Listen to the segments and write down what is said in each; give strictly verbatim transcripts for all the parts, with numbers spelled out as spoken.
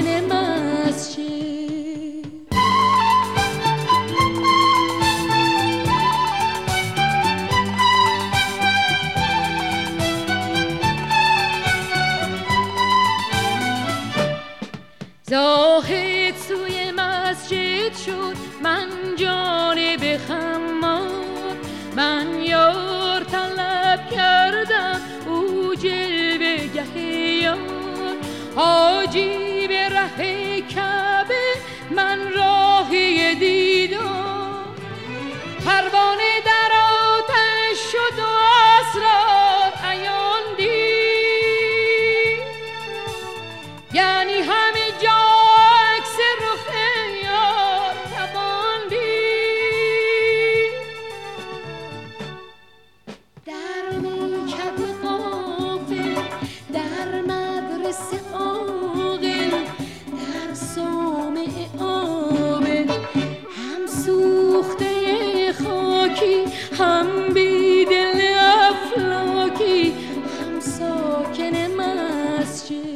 ساکن مسجد. زاهد سوی مسجد شد، من جانب خمار، من یار طلب کردم او جلوه گه یار. حاجی به ره کعبه، من راهی دیدار. پروانه در آتش شد و اسرار عیان دید، یعنی همه جا عکس رخ یار توان دید. در میکده غافل، در مدرسه عاقل، در صومعه عابد، هم سوخته خاکی، هم بیدل افلاکی، هم ساکن مسجد.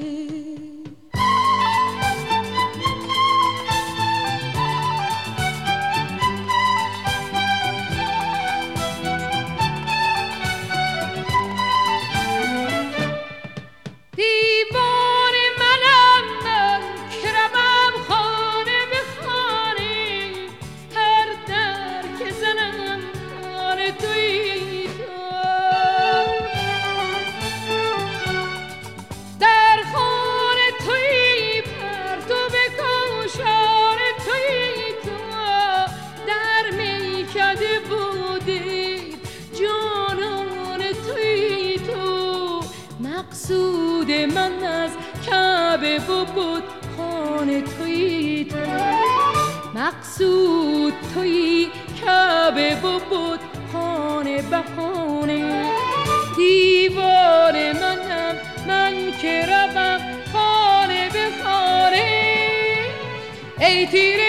مقصود من از کعبه و بود خانه تویی تو، مقصود تویی کعبه و بود خانه بهانه. دیوار منم من که روم خانه به خانه. ای تیر